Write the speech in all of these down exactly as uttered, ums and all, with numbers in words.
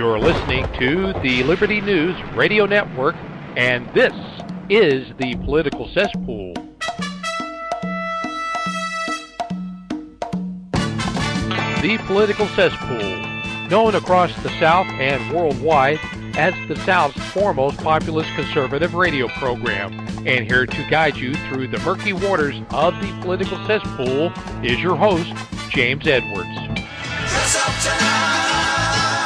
You're listening to the Liberty News Radio Network, and this is the Political Cesspool. The Political Cesspool, known across the South and worldwide as the South's foremost populist conservative radio program. And here to guide you through the murky waters of the Political Cesspool is your host, James Edwards. Dress up tonight,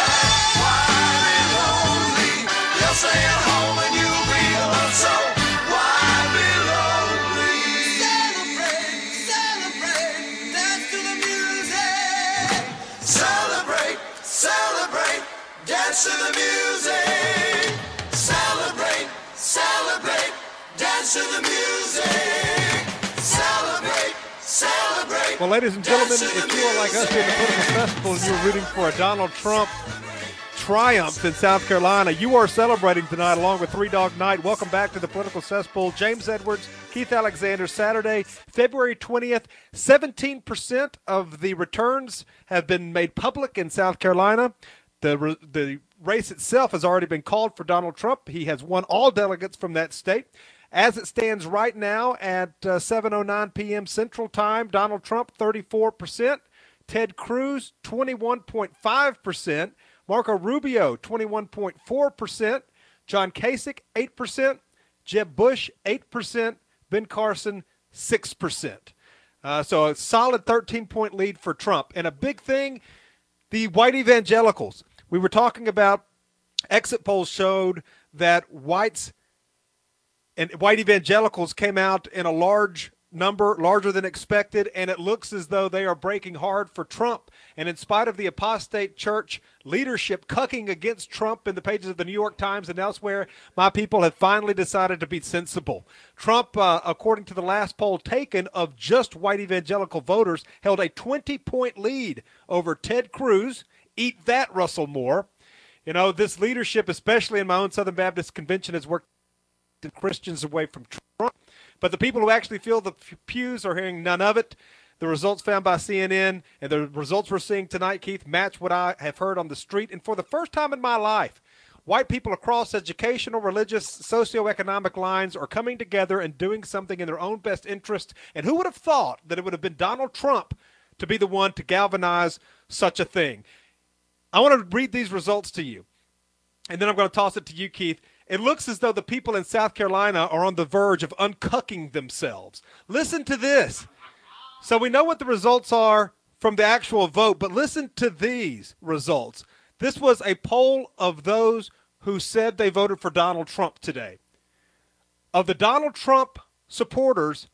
why be lonely? You'll stay at home and you'll be alone, so why be lonely? Celebrate, celebrate, dance to the music. Celebrate, celebrate, dance to the music. Celebrate, celebrate, dance to the music. Celebrate, celebrate. Well, ladies and gentlemen, if you are like us here at the Political Festival and you're rooting for a Donald Trump triumph in South Carolina, you are celebrating tonight along with Three Dog Night. Welcome back to the Political Cesspool. James Edwards, Keith Alexander, Saturday, February twentieth. seventeen percent of the returns have been made public in South Carolina. The, the race itself has already been called for Donald Trump. He has won all delegates from that state. As it stands right now at uh, seven oh nine p.m. Central Time, Donald Trump, thirty-four percent. Ted Cruz, twenty-one point five percent. Marco Rubio, twenty-one point four percent. John Kasich, eight percent. Jeb Bush, eight percent. Ben Carson, six percent. Uh, so a solid thirteen-point lead for Trump. And a big thing, the white evangelicals. We were talking about exit polls showed that whites and white evangelicals came out in a large number, larger than expected, and it looks as though they are breaking hard for Trump. And in spite of the apostate church leadership cucking against Trump in the pages of the New York Times and elsewhere, my people have finally decided to be sensible. Trump, uh, according to the last poll taken of just white evangelical voters, held a twenty-point lead over Ted Cruz. Eat that, Russell Moore. You know, this leadership, especially in my own Southern Baptist Convention, has worked Christians away from Trump. But the people who actually fill the pews are hearing none of it. The results found by C N N and the results we're seeing tonight, Keith, match what I have heard on the street. And for the first time in my life, white people across educational, religious, socioeconomic lines are coming together and doing something in their own best interest. And who would have thought that it would have been Donald Trump to be the one to galvanize such a thing? I want to read these results to you, and then I'm going to toss it to you, Keith. It looks as though the people in South Carolina are on the verge of uncucking themselves. Listen to this. So we know what the results are from the actual vote, but listen to these results. This was a poll of those who said they voted for Donald Trump today. Of the Donald Trump supporters,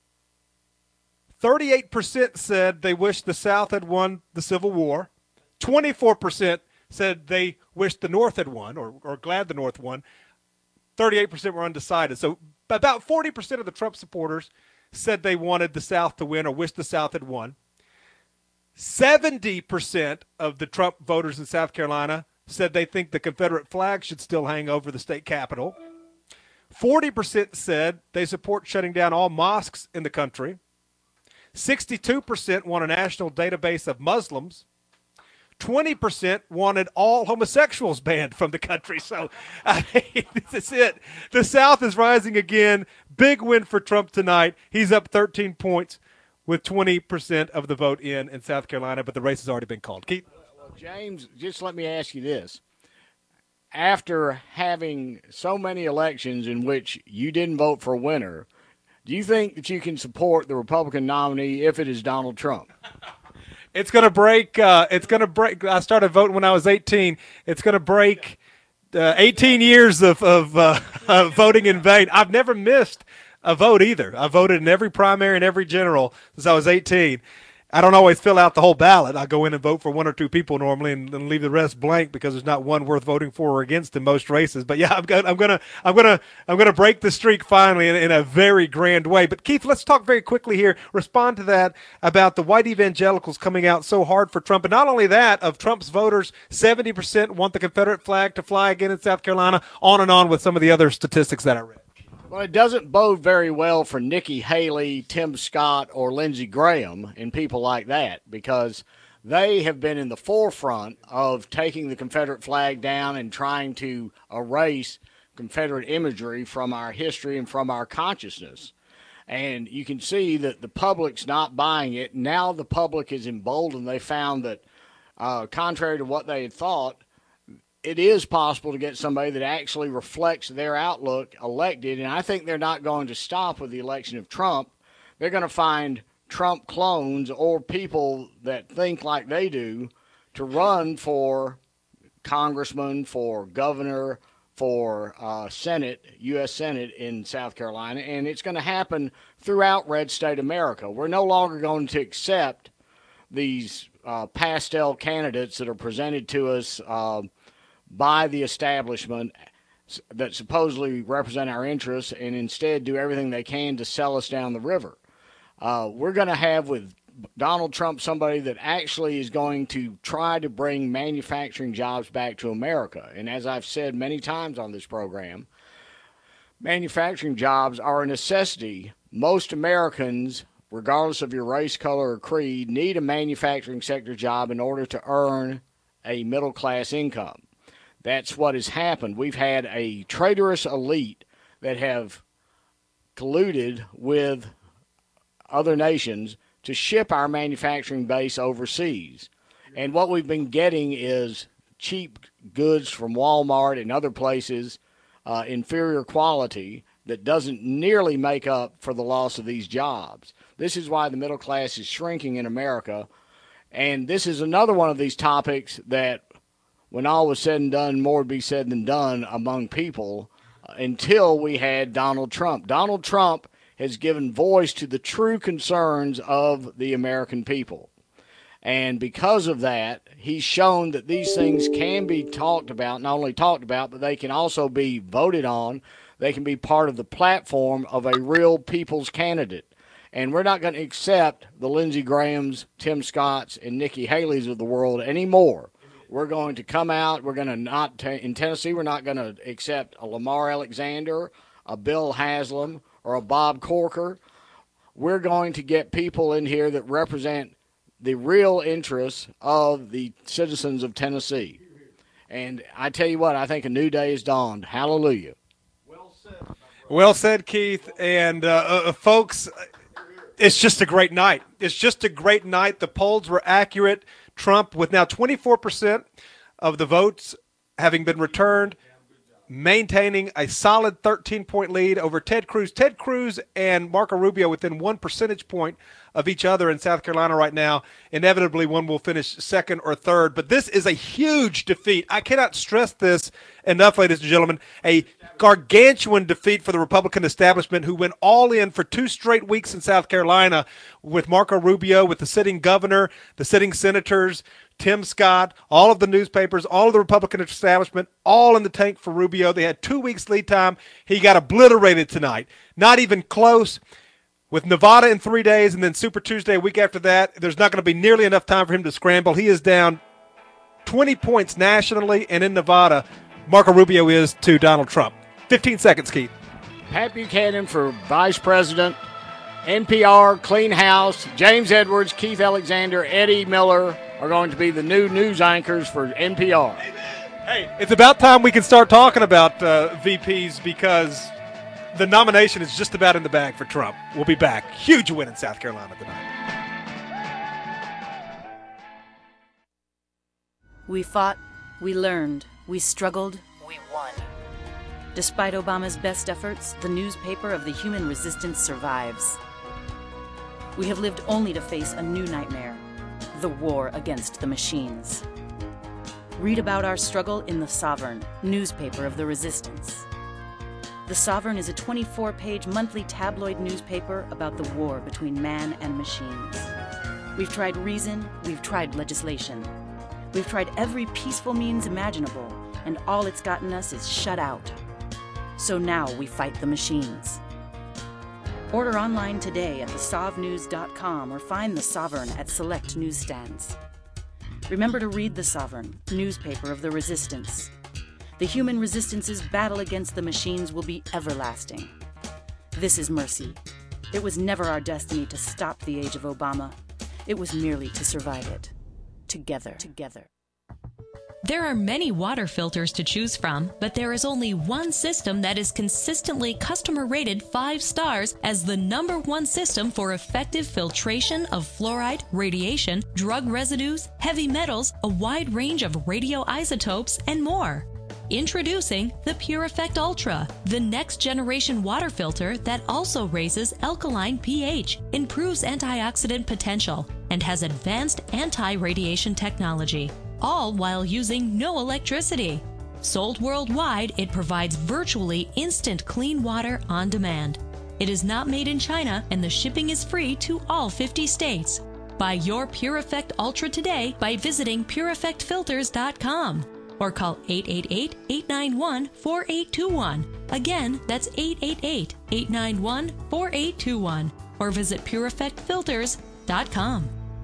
thirty-eight percent said they wished the South had won the Civil War. twenty-four percent said they wished the North had won or, or glad the North won. thirty-eight percent were undecided. So about forty percent of the Trump supporters said they wanted the South to win or wished the South had won. seventy percent of the Trump voters in South Carolina said they think the Confederate flag should still hang over the state capitol. forty percent said they support shutting down all mosques in the country. sixty-two percent want a national database of Muslims. twenty percent wanted all homosexuals banned from the country. So, I mean, this is it. The South is rising again. Big win for Trump tonight. He's up thirteen points with twenty percent of the vote in in South Carolina, but the race has already been called. Keith? Well, James, just let me ask you this. After having so many elections in which you didn't vote for a winner, do you think that you can support the Republican nominee if it is Donald Trump? It's going to break. Uh, it's going to break. I started voting when I was eighteen. It's going to break uh, eighteen years of, of, uh, of voting in vain. I've never missed a vote either. I voted in every primary and every general since I was eighteen. I don't always fill out the whole ballot. I go in and vote for one or two people normally, and, and leave the rest blank because there's not one worth voting for or against in most races. But yeah, I'm gonna, I'm gonna, I'm gonna, I'm gonna break the streak finally in, in a very grand way. But Keith, let's talk very quickly here. Respond to that about the white evangelicals coming out so hard for Trump, and not only that, of Trump's voters, seventy percent want the Confederate flag to fly again in South Carolina. On and on with some of the other statistics that I read. Well, it doesn't bode very well for Nikki Haley, Tim Scott, or Lindsey Graham and people like that, because They have been in the forefront of taking the Confederate flag down and trying to erase Confederate imagery from our history and from our consciousness. And you can see that the public's not buying it. Now the public is emboldened. They found that, uh, contrary to what they had thought, it is possible to get somebody that actually reflects their outlook elected. And I think they're not going to stop with the election of Trump. They're going to find Trump clones or people that think like they do to run for congressman, for governor, for uh, Senate, U S Senate in South Carolina. And it's going to happen throughout red state America. We're no longer going to accept these uh, pastel candidates that are presented to us uh, by the establishment that supposedly represent our interests and instead do everything they can to sell us down the river. Uh, we're going to have with Donald Trump somebody that actually is going to try to bring manufacturing jobs back to America. And as I've said many times on this program, manufacturing jobs are a necessity. Most Americans, regardless of your race, color, or creed, need a manufacturing sector job in order to earn a middle-class income. That's what has happened. We've had a traitorous elite that have colluded with other nations to ship our manufacturing base overseas. And what we've been getting is cheap goods from Walmart and other places, uh, inferior quality, that doesn't nearly make up for the loss of these jobs. This is why the middle class is shrinking in America. And this is another one of these topics that, when all was said and done, more would be said than done among people uh, until we had Donald Trump. Donald Trump has given voice to the true concerns of the American people. And because of that, he's shown that these things can be talked about, not only talked about, but they can also be voted on. They can be part of the platform of a real people's candidate. And we're not going to accept the Lindsey Grahams, Tim Scotts, and Nikki Haley's of the world anymore. We're going to come out. We're going to not, t- in Tennessee, we're not going to accept a Lamar Alexander, a Bill Haslam, or a Bob Corker. We're going to get people in here that represent the real interests of the citizens of Tennessee. And I tell you what, I think a new day has dawned. Hallelujah. Well said. Well said, Keith. And uh, uh, folks, it's just a great night. It's just a great night. The polls were accurate. Trump, with now twenty-four percent of the votes having been returned, maintaining a solid thirteen-point lead over Ted Cruz. Ted Cruz and Marco Rubio within one percentage point of each other in South Carolina right now. Inevitably, one will finish second or third. But this is a huge defeat. I cannot stress this enough, ladies and gentlemen. A gargantuan defeat for the Republican establishment, who went all in for two straight weeks in South Carolina with Marco Rubio, with the sitting governor, the sitting senators, Tim Scott, all of the newspapers, all of the Republican establishment, all in the tank for Rubio. They had two weeks lead time. He got obliterated tonight. Not even close. With Nevada in three days and then Super Tuesday a week after that, there's not going to be nearly enough time for him to scramble. He is down twenty points nationally, and in Nevada, Marco Rubio is to Donald Trump. fifteen seconds, Keith. Pat Buchanan for vice president, N P R, Clean House, James Edwards, Keith Alexander, Eddie Miller are going to be the new news anchors for N P R. Hey, it's about time we can start talking about uh, V Ps, because the nomination is just about in the bag for Trump. We'll be back. Huge win in South Carolina tonight. We fought, we learned, we struggled, we won. Despite Obama's best efforts, the newspaper of the human resistance survives. We have lived only to face a new nightmare, the war against the machines. Read about our struggle in The Sovereign, newspaper of the resistance. The Sovereign is a twenty-four page monthly tabloid newspaper about the war between man and machines. We've tried reason, we've tried legislation. We've tried every peaceful means imaginable, and all it's gotten us is shut out. So now we fight the machines. Order online today at the sov news dot com or find The Sovereign at select newsstands. Remember to read The Sovereign, newspaper of the resistance. The human resistance's battle against the machines will be everlasting. This is mercy. It was never our destiny to stop the age of Obama. It was merely to survive it. together, together. There are many water filters to choose from, but there is only one system that is consistently customer rated five stars as the number one system for effective filtration of fluoride, radiation, drug residues, heavy metals, a wide range of radioisotopes, and more. Introducing the Pure Effect Ultra, the next generation water filter that also raises alkaline pH, improves antioxidant potential, and has advanced anti-radiation technology, all while using no electricity. Sold worldwide, it provides virtually instant clean water on demand. It is not made in China, and the shipping is free to all fifty states. Buy your Pure Effect Ultra today by visiting pure effect filters dot com. Or call eight eight eight, eight nine one, four eight two one. Again, that's eight eight eight, eight nine one, four eight two one. Or visit pure effect filters dot com.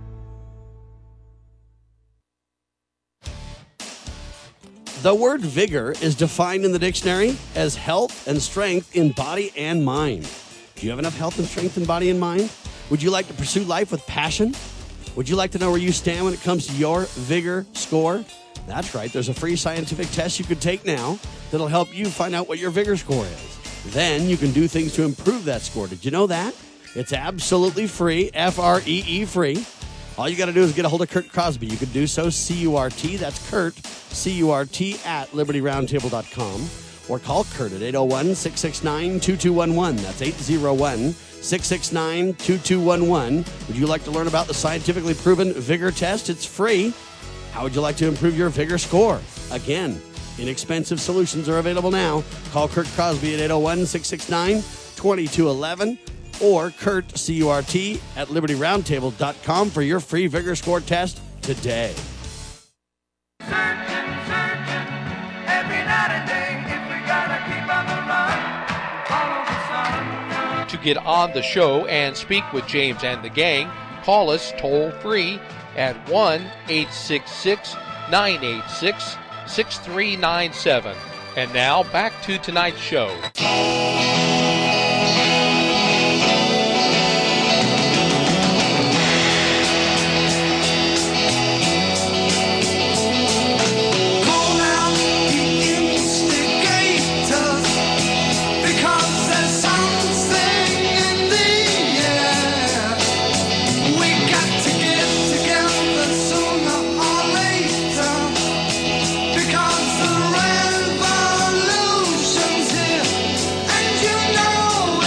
The word vigor is defined in the dictionary as health and strength in body and mind. Do you have enough health and strength in body and mind? Would you like to pursue life with passion? Would you like to know where you stand when it comes to your vigor score? That's right, there's a free scientific test you can take now that'll help you find out what your vigor score is. Then you can do things to improve that score. Did you know that? It's absolutely free, F R E E free. All you got to do is get a hold of Kurt Crosby. You can do so, C U R T, that's Kurt, C U R T, at liberty roundtable dot com. Or call Kurt at eight oh one, six six nine, two two one one. That's eight oh one, six six nine, two two one one. Would you like to learn about the scientifically proven vigor test? It's free. How would you like to improve your vigor score? Again, inexpensive solutions are available now. Call Kurt Crosby at eight oh one, six six nine, two two one one or Kurt, C U R T, at liberty roundtable dot com for your free vigor score test today. Searching, searching, every night and day, if we gotta keep on the run, follow the sun. To get on the show and speak with James and the gang, call us toll free at one eight six six, nine eight six, six three nine seven. And now back to tonight's show. Call out the instigators, because there's something in the air. We got to get together sooner or later, because the revolution's here, and you know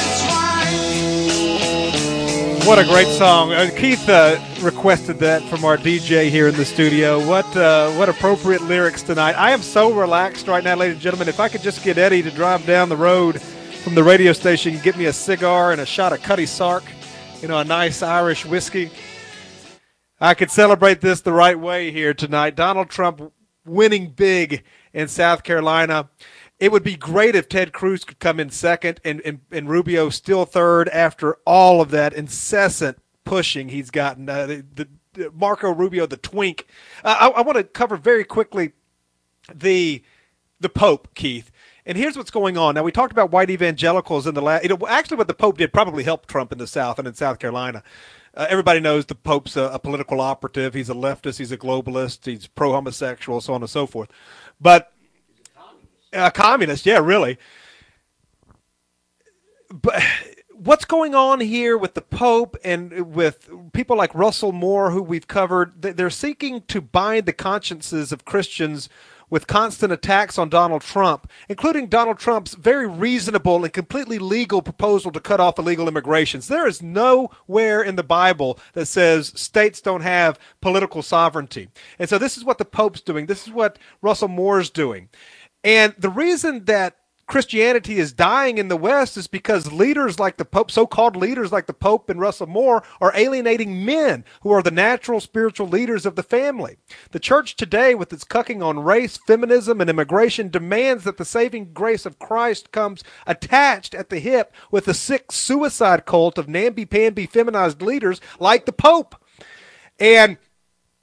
it's right. What a great song. Uh, Keith uh, requested that from our D J here in the studio. What uh, what appropriate lyrics tonight. I am so relaxed right now, ladies and gentlemen. If I could just get Eddie to drive down the road from the radio station and get me a cigar and a shot of Cutty Sark, you know, a nice Irish whiskey, I could celebrate this the right way here tonight. Donald Trump winning big in South Carolina. It would be great if Ted Cruz could come in second and, and, and Rubio still third after all of that incessant pushing he's gotten. Uh, the, the, the Marco Rubio, the twink. Uh, I, I want to cover very quickly the the Pope, Keith. And here's what's going on. Now, we talked about white evangelicals in the last. You know, actually, what the Pope did probably helped Trump in the South and in South Carolina. Uh, everybody knows the Pope's a, a political operative. He's a leftist. He's a globalist. He's pro-homosexual, so on and so forth. But a communist, yeah, really. But what's going on here with the Pope and with people like Russell Moore, who we've covered? They're seeking to bind the consciences of Christians with constant attacks on Donald Trump, including Donald Trump's very reasonable and completely legal proposal to cut off illegal immigrations. There is nowhere in the Bible that says states don't have political sovereignty. And so this is what the Pope's doing. This is what Russell Moore's doing. And the reason that Christianity is dying in the West is because leaders like the Pope, so-called leaders like the Pope and Russell Moore, are alienating men who are the natural spiritual leaders of the family. The church today, with its cucking on race, feminism, and immigration, demands that the saving grace of Christ comes attached at the hip with the sick suicide cult of namby-pamby feminized leaders like the Pope. And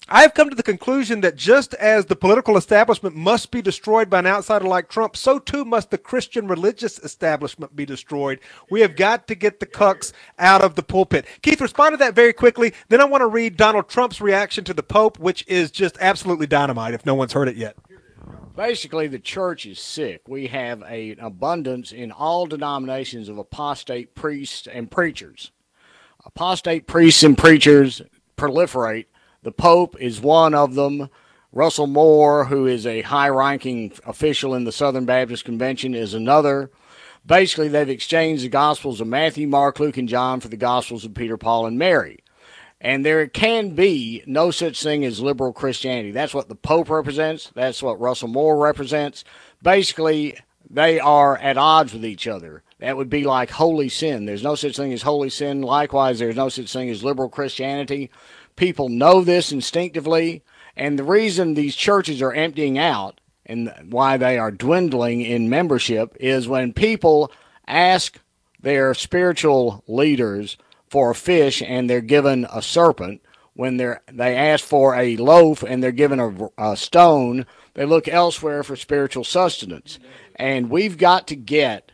I have come to the conclusion that just as the political establishment must be destroyed by an outsider like Trump, so too must the Christian religious establishment be destroyed. We have got to get the cucks out of the pulpit. Keith, respond to that very quickly. Then I want to read Donald Trump's reaction to the Pope, which is just absolutely dynamite if no one's heard it yet. Basically, the church is sick. We have a, an abundance in all denominations of apostate priests and preachers. Apostate priests and preachers proliferate. The Pope is one of them. Russell Moore, who is a high-ranking official in the Southern Baptist Convention, is another. Basically, they've exchanged the Gospels of Matthew, Mark, Luke, and John for the Gospels of Peter, Paul, and Mary. And there can be no such thing as liberal Christianity. That's what the Pope represents. That's what Russell Moore represents. Basically, they are at odds with each other. That would be like holy sin. There's no such thing as holy sin. Likewise, there's no such thing as liberal Christianity. People know this instinctively, and the reason these churches are emptying out and why they are dwindling in membership is when people ask their spiritual leaders for a fish and they're given a serpent, when they're, they ask for a loaf and they're given a, a stone, they look elsewhere for spiritual sustenance. And we've got to get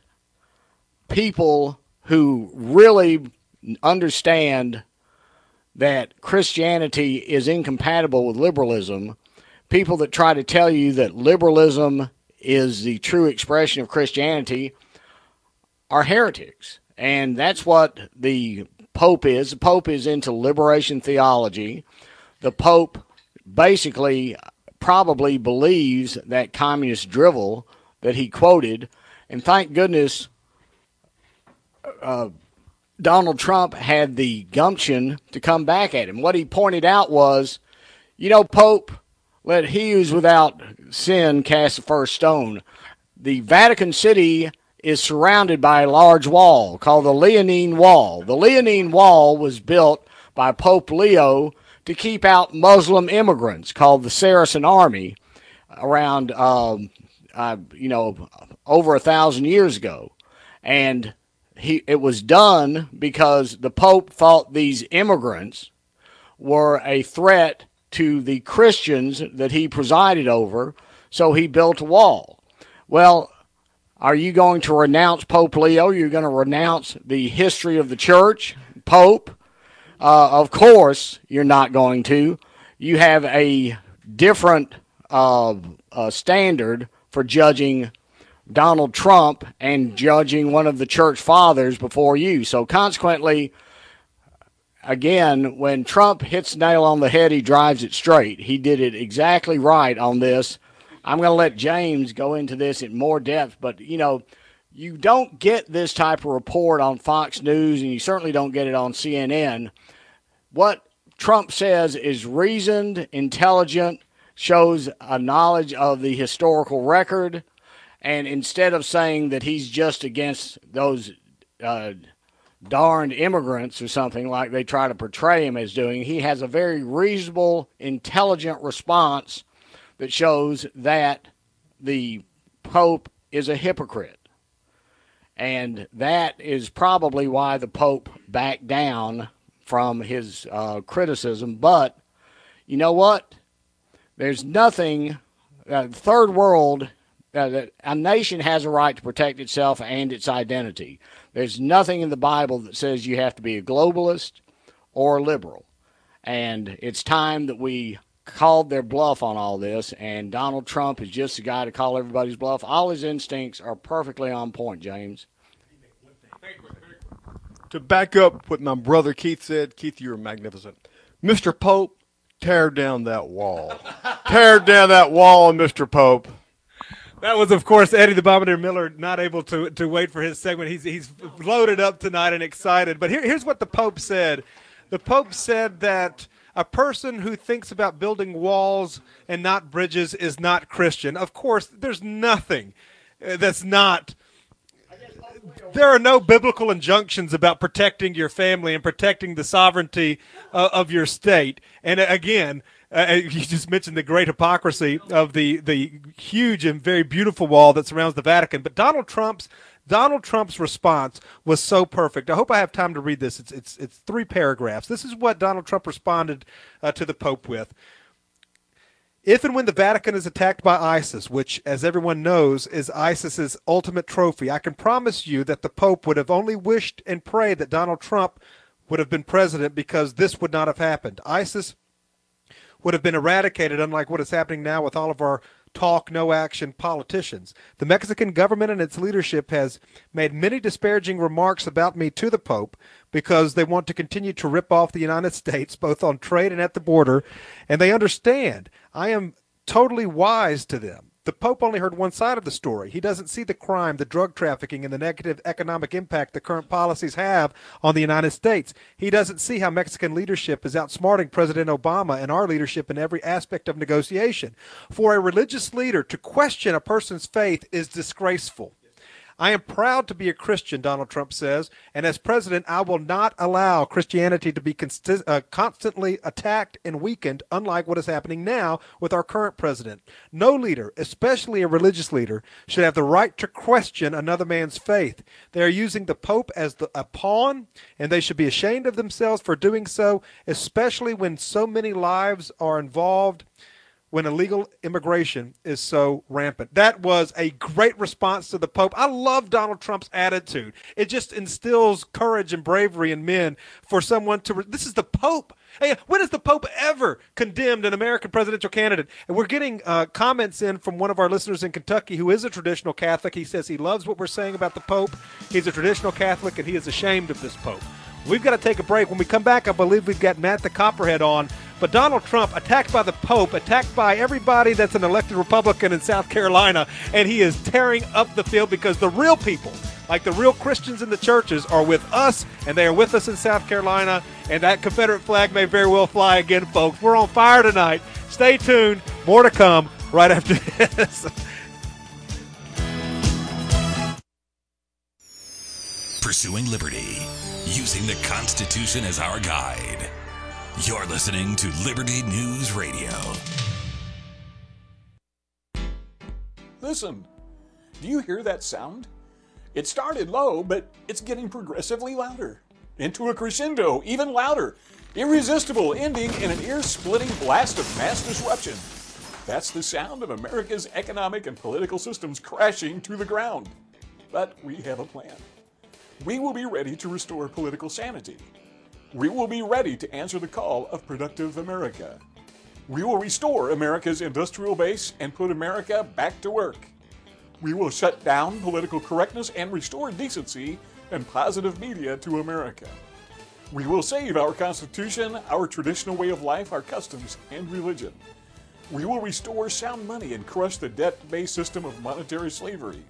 people who really understand that Christianity is incompatible with liberalism, people that try to tell you that liberalism is the true expression of Christianity are heretics. And that's what the Pope is. The Pope is into liberation theology. The Pope basically probably believes that communist drivel that he quoted, and thank goodness uh, Donald Trump had the gumption to come back at him. What he pointed out was, you know, Pope, let he who's without sin cast the first stone. The Vatican City is surrounded by a large wall called the Leonine Wall. The Leonine Wall was built by Pope Leo to keep out Muslim immigrants called the Saracen Army around, um, uh, you know, over a thousand years ago. And he it was done because the Pope thought these immigrants were a threat to the Christians that he presided over, so he built a wall. Well, are you going to renounce Pope Leo? You're going to renounce the history of the church, Pope? Uh, of course, you're not going to. You have a different uh, uh, standard for judging Donald Trump and judging one of the church fathers before you. So consequently, again, when Trump hits the nail on the head, he drives it straight. He did it exactly right on this. I'm going to let James go into this in more depth, but, you know, you don't get this type of report on Fox News, and you certainly don't get it on C N N. What Trump says is reasoned, intelligent, shows a knowledge of the historical record, and instead of saying that he's just against those uh, darned immigrants or something like they try to portray him as doing, he has a very reasonable, intelligent response that shows that the Pope is a hypocrite. And that is probably why the Pope backed down from his uh, criticism. But you know what? There's nothing, uh, third world, uh, that a nation has a right to protect itself and its identity. There's nothing in the Bible that says you have to be a globalist or a liberal. And it's time that we called their bluff on all this, and Donald Trump is just the guy to call everybody's bluff. All his instincts are perfectly on point, James. To back up what my brother Keith said, Keith, you're magnificent. Mister Pope, tear down that wall. Tear down that wall, Mister Pope. That was, of course, Eddie the Bombardier Miller, not able to, to wait for his segment. He's he's loaded up tonight and excited. But here, here's what the Pope said. The Pope said that a person who thinks about building walls and not bridges is not Christian. Of course, there's nothing that's not. There are no biblical injunctions about protecting your family and protecting the sovereignty uh, of your state. And uh, again, uh, you just mentioned the great hypocrisy of the, the huge and very beautiful wall that surrounds the Vatican. But Donald Trump's Donald Trump's response was so perfect. I hope I have time to read this. It's it's it's three paragraphs. This is what Donald Trump responded uh, to the Pope with. If and when the Vatican is attacked by ISIS, which, as everyone knows, is ISIS's ultimate trophy, I can promise you that the Pope would have only wished and prayed that Donald Trump would have been president, because this would not have happened. ISIS would have been eradicated, unlike what is happening now with all of our talk, no action politicians. The Mexican government and its leadership has made many disparaging remarks about me to the Pope because they want to continue to rip off the United States, both on trade and at the border, and they understand I am totally wise to them. The Pope only heard one side of the story. He doesn't see the crime, the drug trafficking, and the negative economic impact the current policies have on the United States. He doesn't see how Mexican leadership is outsmarting President Obama and our leadership in every aspect of negotiation. For a religious leader to question a person's faith is disgraceful. I am proud to be a Christian, Donald Trump says, and as president, I will not allow Christianity to be consti- uh, constantly attacked and weakened, unlike what is happening now with our current president. No leader, especially a religious leader, should have the right to question another man's faith. They are using the Pope as the, a pawn, and they should be ashamed of themselves for doing so, especially when so many lives are involved, when illegal immigration is so rampant. That was a great response to the Pope. I love Donald Trump's attitude. It just instills courage and bravery in men for someone to, re- this is the Pope. Hey, when has the Pope ever condemned an American presidential candidate? And we're getting uh, comments in from one of our listeners in Kentucky who is a traditional Catholic. He says he loves what we're saying about the Pope. He's a traditional Catholic and he is ashamed of this Pope. We've got to take a break. When we come back, I believe we've got Matt the Copperhead on. But Donald Trump, attacked by the Pope, attacked by everybody that's an elected Republican in South Carolina, and he is tearing up the field because the real people, like the real Christians in the churches, are with us, and they are with us in South Carolina, and that Confederate flag may very well fly again, folks. We're on fire tonight. Stay tuned. More to come right after this. Pursuing liberty, using the Constitution as our guide. You're listening to Liberty News Radio. Listen, do you hear that sound? It started low, but it's getting progressively louder. Into a crescendo, even louder. Irresistible, ending in an ear-splitting blast of mass disruption. That's the sound of America's economic and political systems crashing to the ground. But we have a plan. We will be ready to restore political sanity. We will be ready to answer the call of productive America. We will restore America's industrial base and put America back to work. We will shut down political correctness and restore decency and positive media to America. We will save our Constitution, our traditional way of life, our customs, and religion. We will restore sound money and crush the debt-based system of monetary slavery.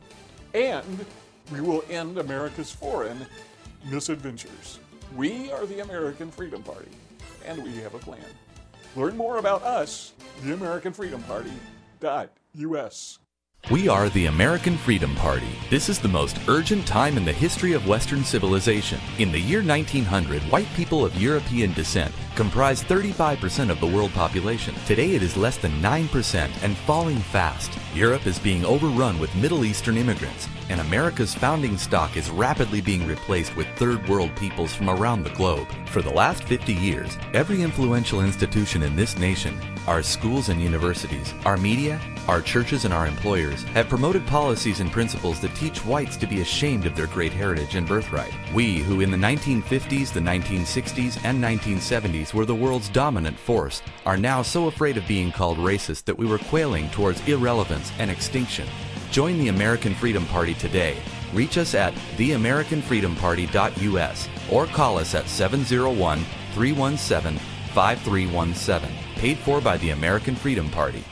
And we will end America's foreign misadventures. We are the American Freedom Party, and we have a plan. Learn more about us, the American Freedom Party dot U S. We are the American Freedom Party. This is the most urgent time in the history of Western civilization. In the year nineteen hundred, white people of European descent comprised thirty-five percent of the world population. Today it is less than nine percent and falling fast. Europe is being overrun with Middle Eastern immigrants, and America's founding stock is rapidly being replaced with third world peoples from around the globe. For the last fifty years, every influential institution in this nation, our schools and universities, our media, our churches and our employers have promoted policies and principles that teach whites to be ashamed of their great heritage and birthright. We, who in the nineteen fifties, the nineteen sixties, and nineteen seventies were the world's dominant force, are now so afraid of being called racist that we were quailing towards irrelevance and extinction. Join the American Freedom Party today. Reach us at the American Freedom Party dot U S or call us at seven oh one, three one seven, five three one seven. Paid for by the American Freedom Party.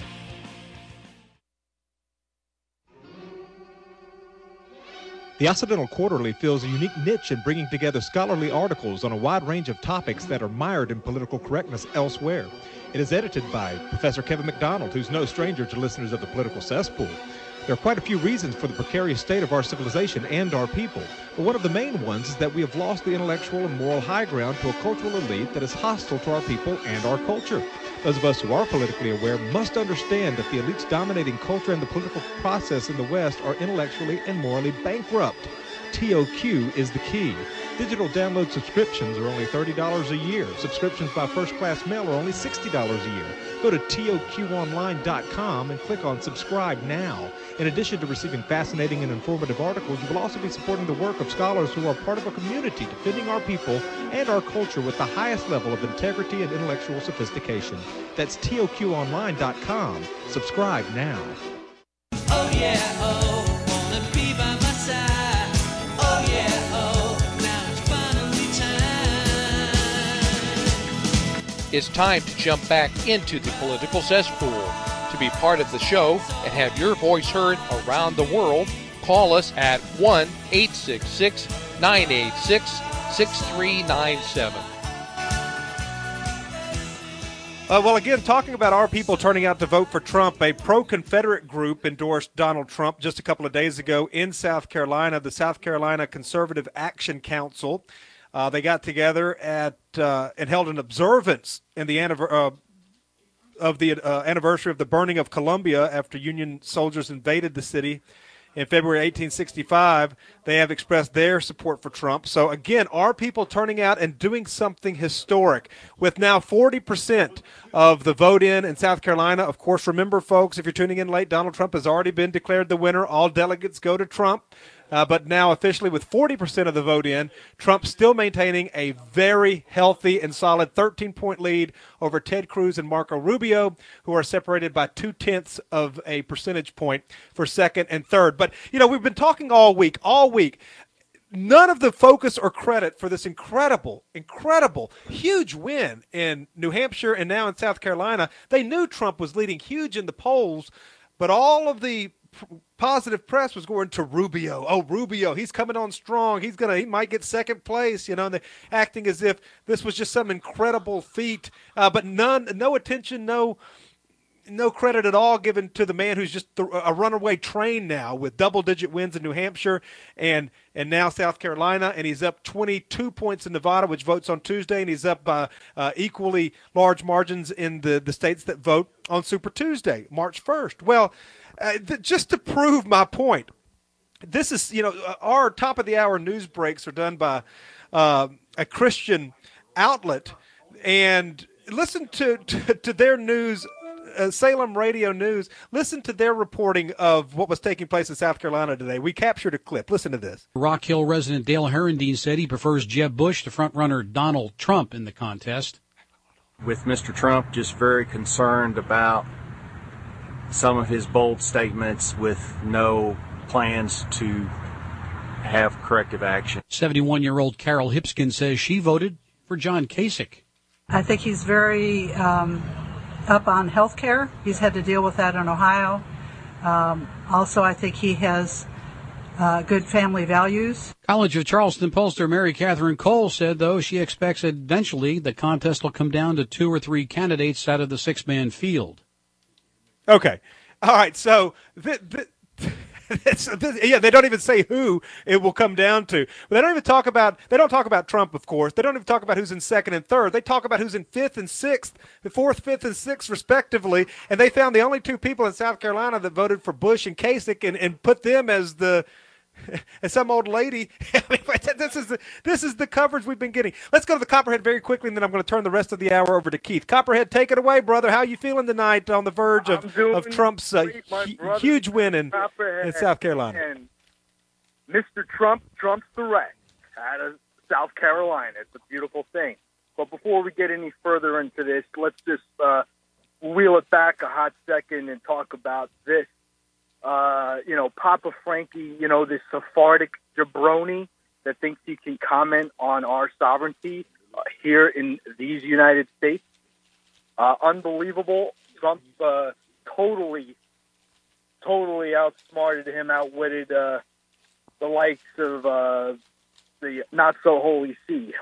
The Occidental Quarterly fills a unique niche in bringing together scholarly articles on a wide range of topics that are mired in political correctness elsewhere. It is edited by Professor Kevin McDonald, who's no stranger to listeners of the Political Cesspool. There are quite a few reasons for the precarious state of our civilization and our people, but one of the main ones is that we have lost the intellectual and moral high ground to a cultural elite that is hostile to our people and our culture. Those of us who are politically aware must understand that the elites dominating culture and the political process in the West are intellectually and morally bankrupt. T O Q is the key. Digital download subscriptions are only thirty dollars a year. Subscriptions by first-class mail are only sixty dollars a year. Go to T O Q online dot com and click on Subscribe Now. In addition to receiving fascinating and informative articles, you will also be supporting the work of scholars who are part of a community defending our people and our culture with the highest level of integrity and intellectual sophistication. That's T O Q online dot com. Subscribe now. Oh yeah, oh, wanna be by my side. Oh yeah, oh, now it's finally time. It's time to jump back into the political cesspool. To be part of the show and have your voice heard around the world, call us at one eight six six, nine eight six, six three nine seven. Uh, well, again, talking about our people turning out to vote for Trump, a pro-Confederate group endorsed Donald Trump just a couple of days ago in South Carolina, the South Carolina Conservative Action Council. Uh, they got together at uh, and held an observance in the anniver- uh, of the uh, anniversary of the burning of Columbia after Union soldiers invaded the city in February eighteen sixty-five. They have expressed their support for Trump. So, again, our people turning out and doing something historic with now forty percent of the vote in in South Carolina. Of course, remember, folks, if you're tuning in late, Donald Trump has already been declared the winner. All delegates go to Trump. Uh, but now officially with forty percent of the vote in, Trump still maintaining a very healthy and solid thirteen-point lead over Ted Cruz and Marco Rubio, who are separated by two-tenths of a percentage point for second and third. But, you know, we've been talking all week, all week. None of the focus or credit for this incredible, incredible, huge win in New Hampshire and now in South Carolina. They knew Trump was leading huge in the polls, but all of the positive press was going to Rubio. Oh, Rubio, he's coming on strong. He's gonna, he might get second place. You know, and they're acting as if this was just some incredible feat. Uh, but none, no attention, no, no credit at all given to the man who's just a runaway train now with double-digit wins in New Hampshire and and now South Carolina, and he's up twenty-two points in Nevada, which votes on Tuesday, and he's up uh, uh, equally large margins in the the states that vote on Super Tuesday, March first. Well. Uh, th- just to prove my point, this is, you know, our top-of-the-hour news breaks are done by uh, a Christian outlet, and listen to, to, to their news, uh, Salem Radio News, listen to their reporting of what was taking place in South Carolina today. We captured a clip. Listen to this. Rock Hill resident Dale Herendeen said he prefers Jeb Bush to frontrunner Donald Trump in the contest. With Mister Trump just very concerned about some of his bold statements with no plans to have corrective action. seventy-one-year-old Carol Hipskin says she voted for John Kasich. I think he's very um, up on health care. He's had to deal with that in Ohio. Um, also, I think he has uh, good family values. College of Charleston pollster Mary Catherine Cole said, though, she expects eventually the contest will come down to two or three candidates out of the six-man field. Okay. All right. So, th- th- this, this, yeah, they don't even say who it will come down to. But they don't even talk about, they don't talk about Trump, of course. They don't even talk about who's in second and third. They talk about who's in fifth and sixth, fourth, fifth, and sixth, respectively. And they found the only two people in South Carolina that voted for Bush and Kasich and, and put them as the, as some old lady. this is the, this is the coverage we've been getting. Let's go to the Copperhead very quickly, and then I'm going to turn the rest of the hour over to Keith. Copperhead, take it away, brother. How are you feeling tonight on the verge of, of Trump's uh, hu- huge win in, in South Carolina? And Mister Trump trumps the rest out of South Carolina. It's a beautiful thing. But before we get any further into this, let's just uh, wheel it back a hot second and talk about this. Uh, you know, Papa Frankie, you know, this Sephardic jabroni that thinks he can comment on our sovereignty uh, here in these United States. Uh, unbelievable. Trump uh, totally, totally outsmarted him, outwitted uh, the likes of uh, the not-so-holy see.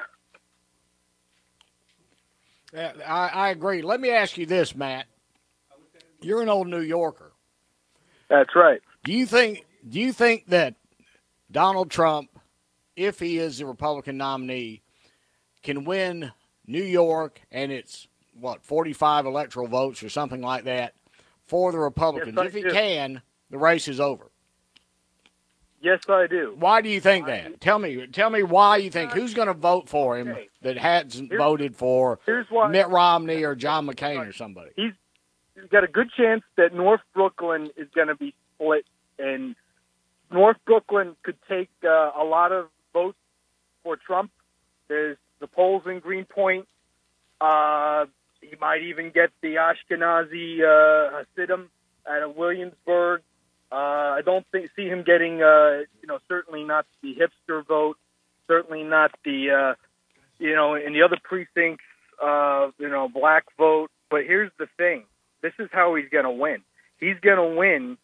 Yeah, I, I agree. Let me ask you this, Matt. You're an old New Yorker. That's right. Do you think do you think that Donald Trump, if he is the Republican nominee, can win New York and it's, what, forty-five electoral votes or something like that for the Republicans? Yes, if he do. can, the race is over. Yes, I do. Why do you think that? Tell me. Tell me why you think. Who's going to vote for him that hasn't Here's- voted for here's why- Mitt Romney or John McCain or somebody? He's, he's got a good chance that North Brooklyn is going to be split, and North Brooklyn could take uh, a lot of votes for Trump. There's the polls in Greenpoint. Uh, he might even get the Ashkenazi uh, Hasidim out of Williamsburg. Uh, I don't think see him getting, uh, you know, certainly not the hipster vote, certainly not the, uh, you know, in the other precincts, uh, you know, black vote. But here's the thing: this is how he's going to win. He's going to win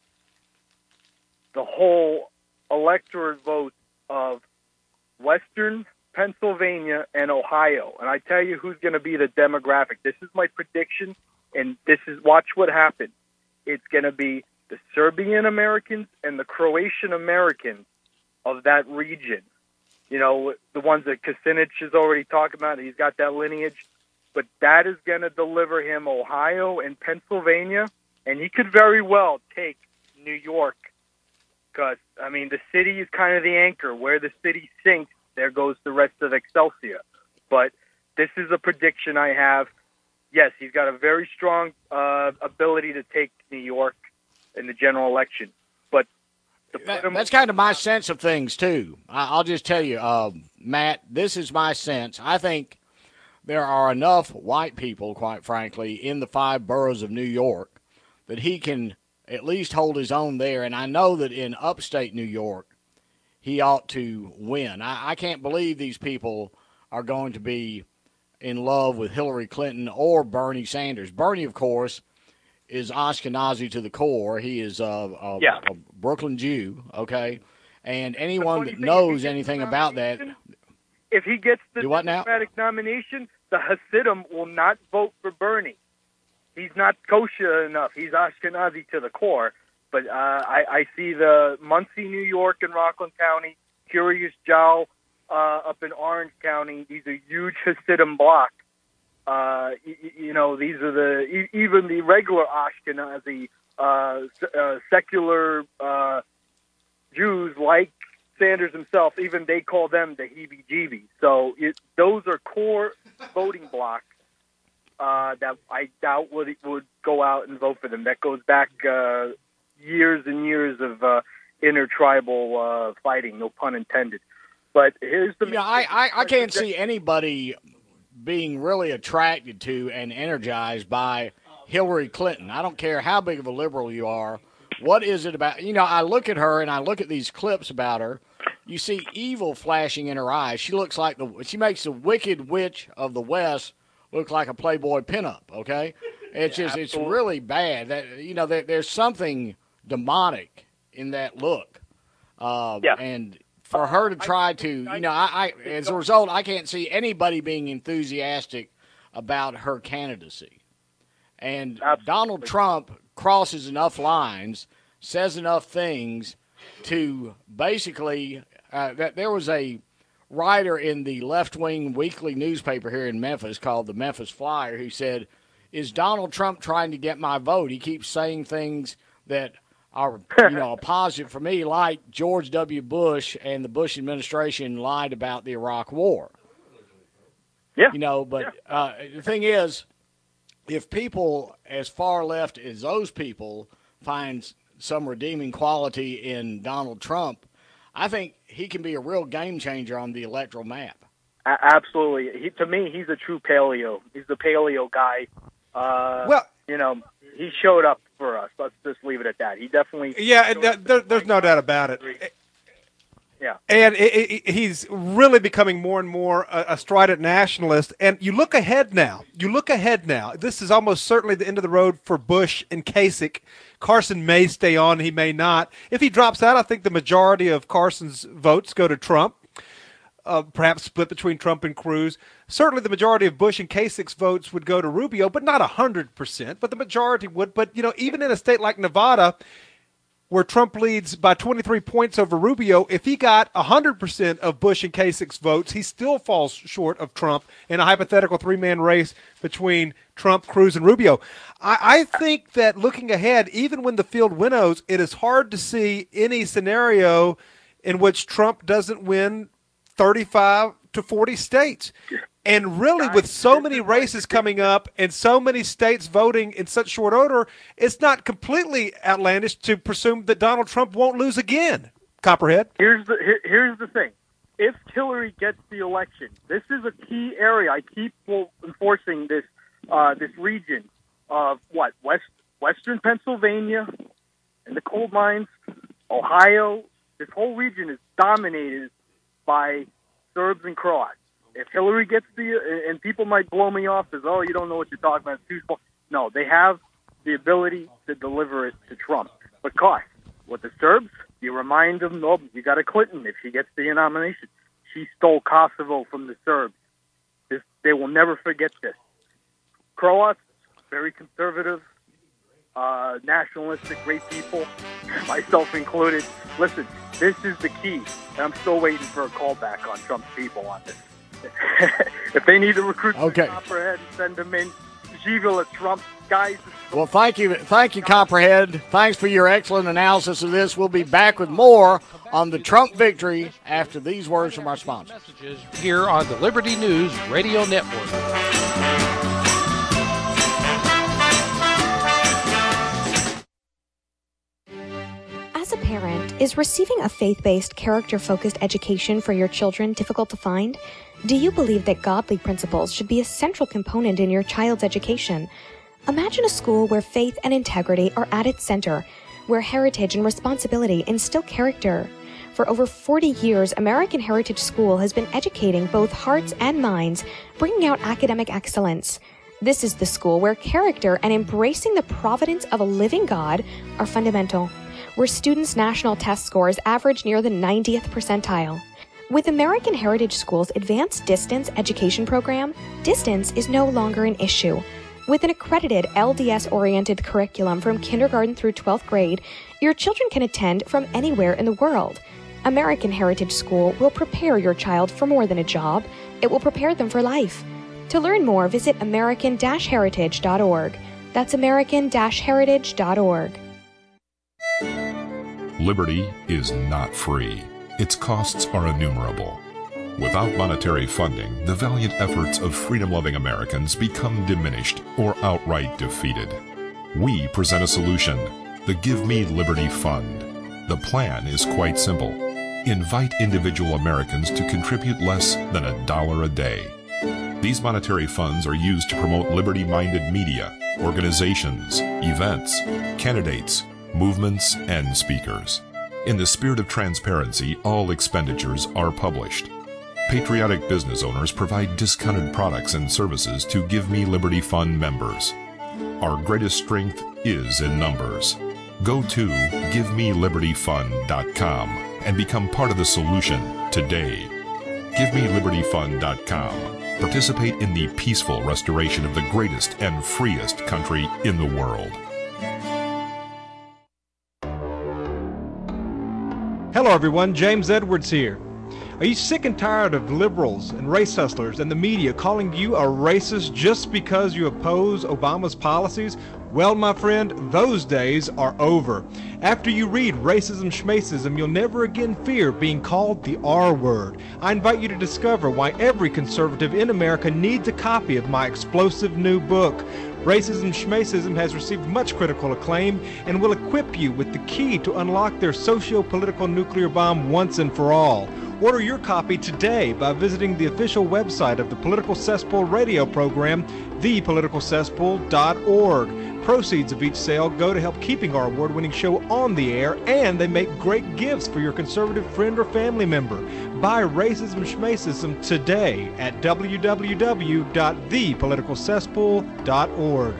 the whole electorate vote of Western Pennsylvania and Ohio. And I tell you who's going to be the demographic. This is my prediction, and this is watch what happens. It's going to be the Serbian Americans and the Croatian Americans of that region. You know, the ones that Kucinich is already talking about. He's got that lineage. But that is going to deliver him Ohio and Pennsylvania, and he could very well take New York because, I mean, the city is kind of the anchor. Where the city sinks, there goes the rest of Excelsior. But this is a prediction I have. Yes, he's got a very strong uh, ability to take New York in the general election. But to put That, him, that's kind of my sense of things, too. I, I'll just tell you, uh, Matt, this is my sense. I think there are enough white people, quite frankly, in the five boroughs of New York that he can at least hold his own there. And I know that in upstate New York, he ought to win. I, I can't believe these people are going to be in love with Hillary Clinton or Bernie Sanders. Bernie, of course, is Ashkenazi to the core. He is a, a, Yeah. a Brooklyn Jew, okay? And anyone that knows anything about that, if he gets the Do what now? Democratic nomination, the Hasidim will not vote for Bernie. He's not kosher enough. He's Ashkenazi to the core. But uh, I, I see the Muncie, New York, and Rockland County, Curious Jowl uh, up in Orange County. These are huge Hasidim blocks. Uh, you, you know, these are the e- even the regular Ashkenazi uh, se- uh, secular uh, Jews like Sanders himself. Even they call them the heebie-jeebies. So it, those are core voting blocks uh, that I doubt would would go out and vote for them. That goes back uh, years and years of uh, intertribal uh, fighting. No pun intended. But here's the. you know, I, I, I can't see anybody being really attracted to and energized by Hillary Clinton. I don't care how big of a liberal you are. What is it about? You know, I look at her and I look at these clips about her. You see evil flashing in her eyes. She looks like the, she makes the Wicked Witch of the West look like a Playboy pinup, okay? It's Yeah, just, it's absolutely. really bad. That, you know, there, there's something demonic in that look. Uh, Yeah. And for her to try to, you know, I, I as a result, I can't see anybody being enthusiastic about her candidacy. And Donald Trump crosses enough lines, says enough things to basically uh, that there was a writer in the left-wing weekly newspaper here in Memphis called the Memphis Flyer who said, is Donald Trump trying to get my vote? He keeps saying things that are, you know, a positive for me, like George W. Bush and the Bush administration lied about the Iraq War. Yeah. You know, but uh, the thing is, if people as far left as those people find some redeeming quality in Donald Trump, I think he can be a real game changer on the electoral map. A- absolutely. He, to me, he's a true paleo. He's the paleo guy. Uh, Well- you know, he showed up for us. Let's just leave it at that. He definitely. Yeah, and th- there, there's no doubt about it. Yeah. And it, it, he's really becoming more and more a, a strident nationalist. And you look ahead now. You look ahead now. This is almost certainly the end of the road for Bush and Kasich. Carson may stay on. He may not. If he drops out, I think the majority of Carson's votes go to Trump. Uh, perhaps split between Trump and Cruz. Certainly the majority of Bush and Kasich's votes would go to Rubio, but not one hundred percent. But the majority would. But, you know, even in a state like Nevada, where Trump leads by twenty-three points over Rubio, if he got one hundred percent of Bush and Kasich's votes, he still falls short of Trump in a hypothetical three-man race between Trump, Cruz, and Rubio. I, I think that looking ahead, even when the field winnows, it is hard to see any scenario in which Trump doesn't win thirty-five to forty states. And really, with so many races coming up and so many states voting in such short order, it's not completely outlandish to presume that Donald Trump won't lose again. Copperhead? Here's the here, here's the thing. If Hillary gets the election, this is a key area. I keep enforcing this uh, this region of what West Western Pennsylvania and the coal mines, Ohio. This whole region is dominated by Serbs and Croats. If Hillary gets the, and people might blow me off as, oh, you don't know what you're talking about, it's too small. No, they have the ability to deliver it to Trump. Because with the Serbs, you remind them, no, you got a Clinton if she gets the nomination. She stole Kosovo from the Serbs. This, they will never forget this. Croats, very conservative, uh, nationalistic, great people, myself included. Listen, this is the key, and I'm still waiting for a callback on Trump's people on this. If they need to recruit okay. Copperhead and send them in, Givila Trump, guys. Well, thank you, thank you, Copperhead. Thanks for your excellent analysis of this. We'll be back with more on the Trump victory after these words from our sponsors. Here on the Liberty News Radio Network. As a parent, is receiving a faith-based, character-focused education for your children difficult to find? Do you believe that godly principles should be a central component in your child's education? Imagine a school where faith and integrity are at its center, where heritage and responsibility instill character. For over forty years, American Heritage School has been educating both hearts and minds, bringing out academic excellence. This is the school where character and embracing the providence of a living God are fundamental, where students' national test scores average near the ninetieth percentile. With American Heritage School's Advanced Distance Education Program, distance is no longer an issue. With an accredited L D S-oriented curriculum from kindergarten through twelfth grade, your children can attend from anywhere in the world. American Heritage School will prepare your child for more than a job. It will prepare them for life. To learn more, visit american dash heritage dot org. That's american dash heritage dot org. Liberty is not free. Its costs are innumerable. Without monetary funding, the valiant efforts of freedom-loving Americans become diminished or outright defeated. We present a solution, the Give Me Liberty Fund. The plan is quite simple. Invite individual Americans to contribute less than a dollar a day. These monetary funds are used to promote liberty-minded media, organizations, events, candidates, movements, and speakers. In the spirit of transparency, all expenditures are published. Patriotic business owners provide discounted products and services to Give Me Liberty Fund members. Our greatest strength is in numbers. Go to give me liberty fund dot com and become part of the solution today. give me liberty fund dot com. Participate in the peaceful restoration of the greatest and freest country in the world. Hello, everyone. James Edwards here. Are you sick and tired of liberals and race hustlers and the media calling you a racist just because you oppose Obama's policies? Well, my friend, those days are over. After you read Racism Schmacism, you'll never again fear being called the R word. I invite you to discover why every conservative in America needs a copy of my explosive new book. Racism Schmacism has received much critical acclaim and will equip you with the key to unlock their socio-political nuclear bomb once and for all. Order your copy today by visiting the official website of the Political Cesspool radio program, the political cesspool dot org. Proceeds of each sale go to help keeping our award-winning show on the air, and they make great gifts for your conservative friend or family member. Buy Racism Schmacism today at w w w dot the political cesspool dot org.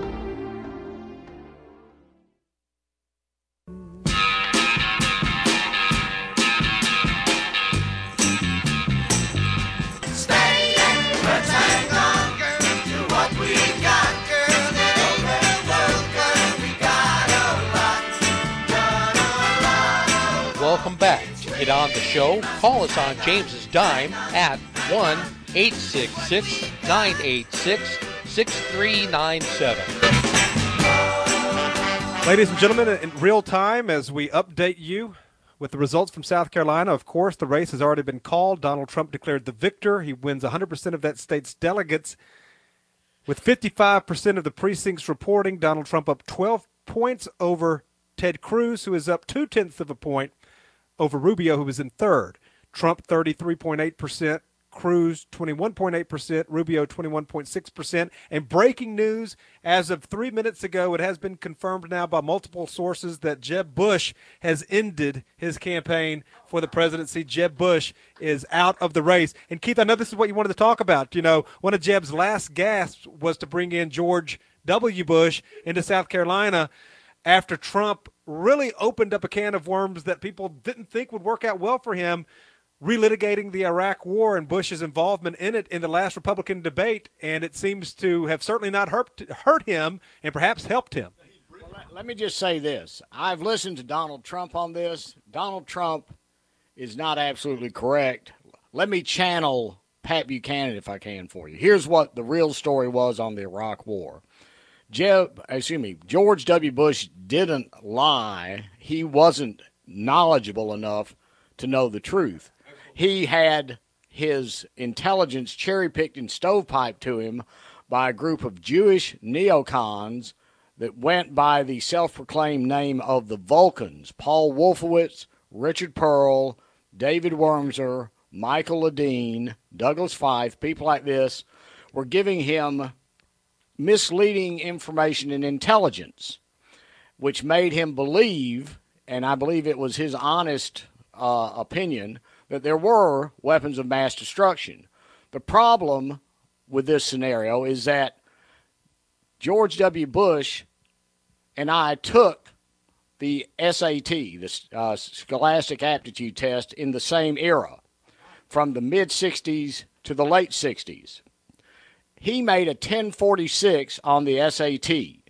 Welcome back. To get on the show, call us on James's dime at one eight six six, nine eight six, six three nine seven. Ladies and gentlemen, in real time as we update you With the results from South Carolina, of course, the race has already been called. Donald Trump declared the victor. He wins one hundred percent of that state's delegates. With fifty-five percent of the precincts reporting, Donald Trump up twelve points over Ted Cruz, who is up two-tenths of a point over Rubio, who was in third. Trump thirty-three point eight percent, Cruz twenty-one point eight percent, Rubio twenty-one point six percent. And breaking news, as of three minutes ago, it has been confirmed now by multiple sources that Jeb Bush has ended his campaign for the presidency. Jeb Bush is out of the race. And Keith, I know this is what you wanted to talk about. You know, one of Jeb's last gasps was to bring in George W. Bush into South Carolina after Trump really opened up a can of worms that people didn't think would work out well for him, relitigating the Iraq War and Bush's involvement in it in the last Republican debate, and it seems to have certainly not hurt, hurt him and perhaps helped him. Well, let, let me just say this. I've listened to Donald Trump on this. Donald Trump is not absolutely correct. Let me channel Pat Buchanan if I can for you. Here's what the real story was on the Iraq War. Jeb, excuse me, George W. Bush didn't lie. He wasn't knowledgeable enough to know the truth. He had his intelligence cherry-picked and stovepiped to him by a group of Jewish neocons that went by the self-proclaimed name of the Vulcans. Paul Wolfowitz, Richard Pearl, David Wormser, Michael Ledeen, Douglas Feith, people like this were giving him misleading information and intelligence, which made him believe, and I believe it was his honest uh, opinion, that there were weapons of mass destruction. The problem with this scenario is that George W. Bush and I took the S A T, the uh, Scholastic Aptitude Test, in the same era, from the mid-sixties to the late sixties. He made a ten forty-six on the S A T.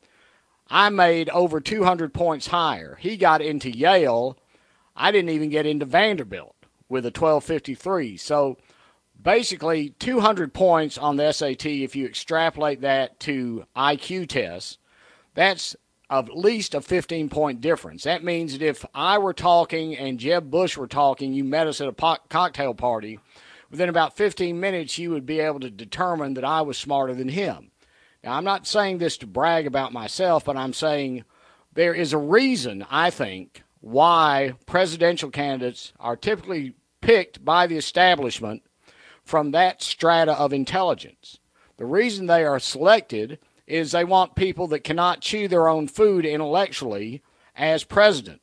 I made over two hundred points higher. He got into Yale. I didn't even get into Vanderbilt with a twelve fifty-three. So basically two hundred points on the S A T, if you extrapolate that to I Q tests, that's at least a fifteen-point difference. That means that if I were talking and Jeb Bush were talking, you met us at a po- cocktail party, within about fifteen minutes you would be able to determine that I was smarter than him. Now, I'm not saying this to brag about myself, but I'm saying there is a reason, I think, why presidential candidates are typically picked by the establishment from that strata of intelligence. The reason they are selected is they want people that cannot chew their own food intellectually as president.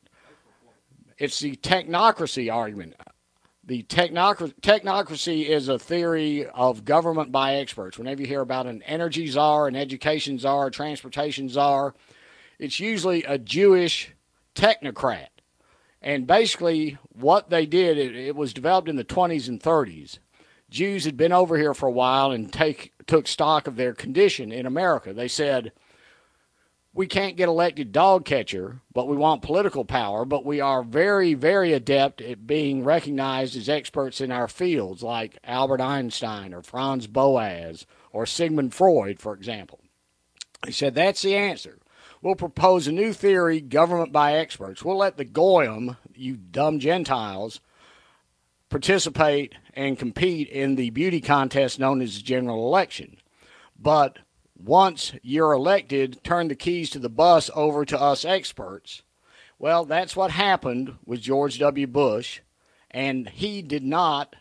It's the technocracy argument. The technoc- technocracy is a theory of government by experts. Whenever you hear about an energy czar, an education czar, a transportation czar, it's usually a Jewish technocrat. And basically what they did, it, it was developed in the twenties and thirties. Jews had been over here for a while and take, took stock of their condition in America. They said, we can't get elected dog catcher, but we want political power, but we are very, very adept at being recognized as experts in our fields, like Albert Einstein or Franz Boas or Sigmund Freud, for example. He said, that's the answer. We'll propose a new theory, government by experts. We'll let the goyim, you dumb Gentiles, participate and compete in the beauty contest known as the general election. But once you're elected, turn the keys to the bus over to us experts. Well, that's what happened with George W. Bush, and he did not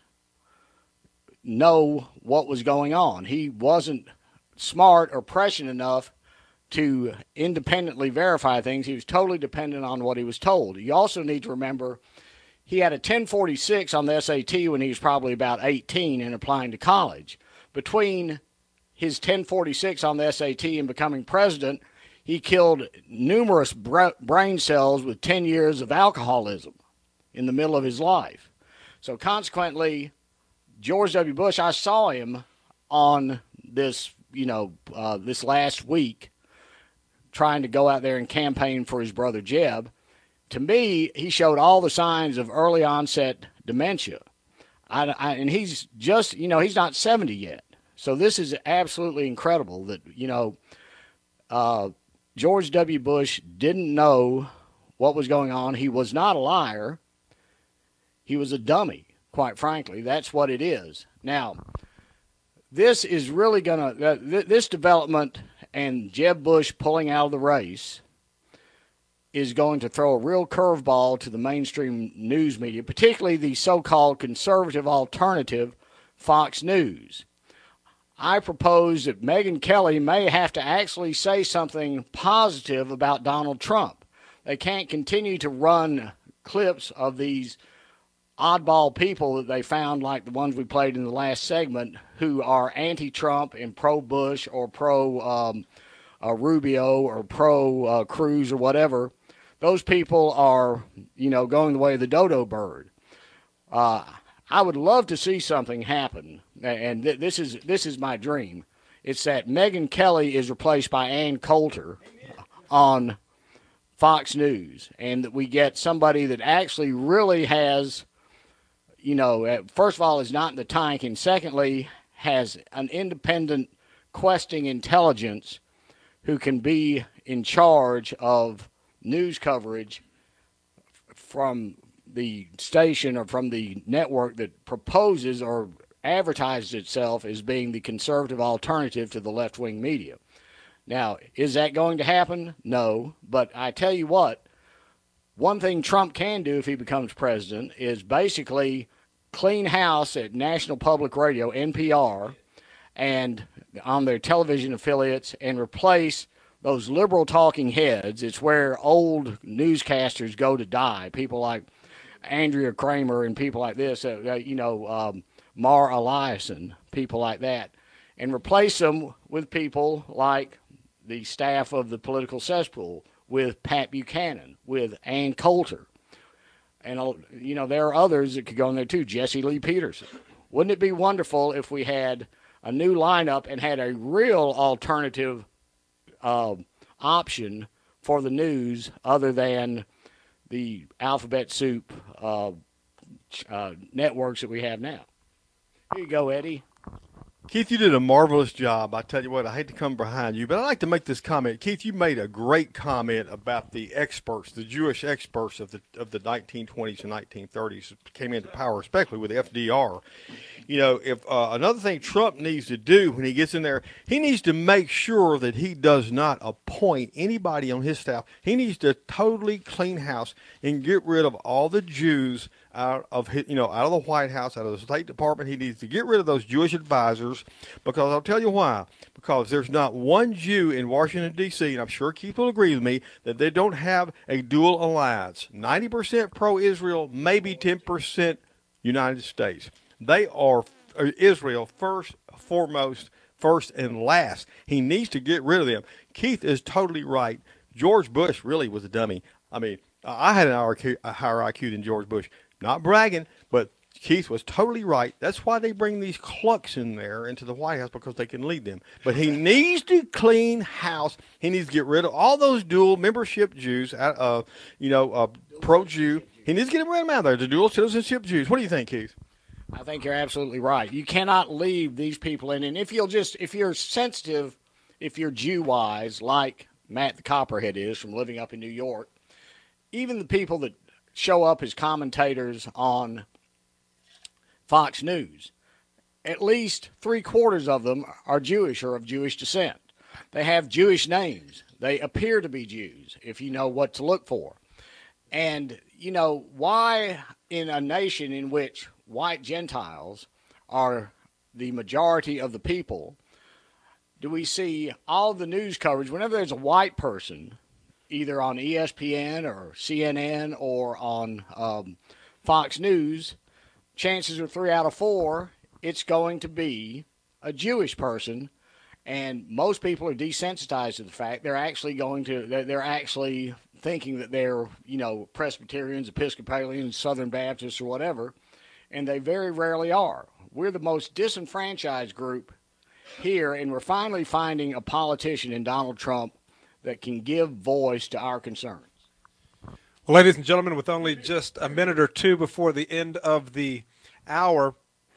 know what was going on. He wasn't smart or prescient enough to independently verify things. He was totally dependent on what he was told. You also need to remember he had a ten forty-six on the S A T when he was probably about eighteen and applying to college. Between his ten forty-six on the S A T and becoming president, he killed numerous brain cells with ten years of alcoholism in the middle of his life. So consequently, George W. Bush, I saw him on this, you know, uh, this last week trying to go out there and campaign for his brother Jeb. To me, he showed all the signs of early onset dementia. I, I, and he's just, you know, he's not seventy yet. So this is absolutely incredible that, you know, uh, George W. Bush didn't know what was going on. He was not a liar. He was a dummy, quite frankly. That's what it is. Now, this is really going to, uh, th- this development and Jeb Bush pulling out of the race is going to throw a real curveball to the mainstream news media, particularly the so-called conservative alternative Fox News. I propose that Megyn Kelly may have to actually say something positive about Donald Trump. They can't continue to run clips of these oddball people that they found, like the ones we played in the last segment, who are anti-Trump and pro-Bush or pro um, uh, Rubio or pro uh, Cruz or whatever. Those people are, you know, going the way of the dodo bird. Uh, I would love to see something happen, and th- this is this is my dream. It's that Megyn Kelly is replaced by Ann Coulter on Fox News, and that we get somebody that actually really has, you know, first of all, is not in the tank, and secondly, has an independent questing intelligence who can be in charge of news coverage from the station or from the network that proposes or advertises itself as being the conservative alternative to the left-wing media. Now, is that going to happen? No. But I tell you what, one thing Trump can do if he becomes president is basically clean house at National Public Radio, N P R, and on their television affiliates, and replace those liberal talking heads. It's where old newscasters go to die. People like Andrea Kramer and people like this, uh, you know, um, Mar Eliason, people like that, and replace them with people like the staff of the Political Cesspool, with Pat Buchanan, with Ann Coulter. And, you know, there are others that could go in there too, Jesse Lee Peterson. Wouldn't it be wonderful if we had a new lineup and had a real alternative uh, option for the news other than the alphabet soup uh, uh, networks that we have now? Here you go, Eddie. Keith, you did a marvelous job. I tell you what, I hate to come behind you, but I'd like to make this comment. Keith, you made a great comment about the experts, the Jewish experts of the of the nineteen twenties and nineteen thirties came into power, especially with F D R. You know, if uh, another thing Trump needs to do when he gets in there, he needs to make sure that he does not appoint anybody on his staff. He needs to totally clean house and get rid of all the Jews out of his, you know, out of the White House, out of the State Department. He needs to get rid of those Jewish advisors, because I'll tell you why. Because there's not one Jew in Washington, D C, and I'm sure Keith will agree with me, that they don't have a dual alliance. ninety percent pro-Israel, maybe ten percent United States. They are Israel first, foremost, first and last. He needs to get rid of them. Keith is totally right. George Bush really was a dummy. I mean, I had an a higher I Q than George Bush. Not bragging, but Keith was totally right. That's why they bring these clucks in there into the White House, because they can lead them. But he needs to clean house. He needs to get rid of all those dual membership Jews, uh, you know, uh, pro-Jew. He needs to get rid of them out there, the dual citizenship Jews. What do you think, Keith? I think you're absolutely right. You cannot leave these people in. And if you'll just, if you're sensitive, if you're Jew-wise, like Matt the Copperhead is from living up in New York, even the people that show up as commentators on Fox News, at least three quarters of them are Jewish or of Jewish descent. They have Jewish names. They appear to be Jews, if you know what to look for. And, you know, why in a nation in which white Gentiles are the majority of the people do we see all the news coverage whenever there's a white person, either on E S P N or C N N or on um, Fox News, chances are three out of four it's going to be a Jewish person. And most people are desensitized to the fact they're actually going to, they're actually thinking that they're, you know, Presbyterians, Episcopalians, Southern Baptists, or whatever, and they very rarely are. We're the most disenfranchised group here, and we're finally finding a politician in Donald Trump that can give voice to our concerns. Well, ladies and gentlemen, with only just a minute or two before the end of the hour,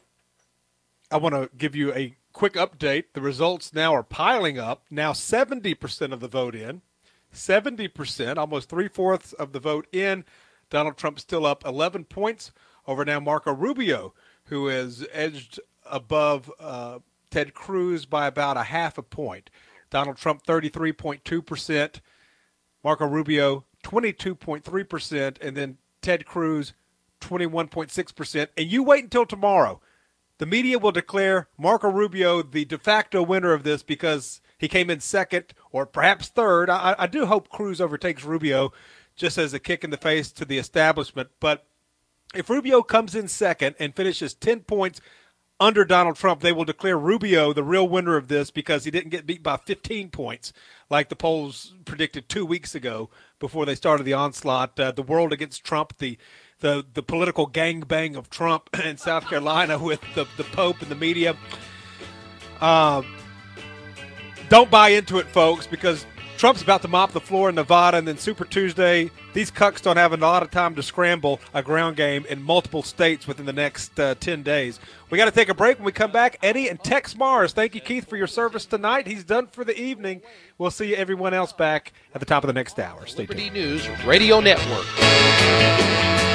I want to give you a quick update. The results now are piling up. Now seventy percent of the vote in. seventy percent, almost three-fourths of the vote in. Donald Trump still up eleven points over now Marco Rubio, who has edged above uh, Ted Cruz by about a half a point. Donald Trump, thirty-three point two percent. Marco Rubio, twenty-two point three percent. And then Ted Cruz, twenty-one point six percent. And you wait until tomorrow. The media will declare Marco Rubio the de facto winner of this because he came in second or perhaps third. I, I do hope Cruz overtakes Rubio just as a kick in the face to the establishment. But if Rubio comes in second and finishes ten points under Donald Trump, they will declare Rubio the real winner of this because he didn't get beat by fifteen points like the polls predicted two weeks ago before they started the onslaught. Uh, the world against Trump, the the the political gangbang of Trump in South Carolina with the, the Pope and the media. Uh, don't buy into it, folks, because Trump's about to mop the floor in Nevada, and then Super Tuesday, these cucks don't have a lot of time to scramble a ground game in multiple states within the next uh, ten days. We got to take a break. When we come back, Eddie and Tex Mars. Thank you, Keith, for your service tonight. He's done for the evening. We'll see everyone else back at the top of the next hour. Stay tuned. Liberty News Radio Network.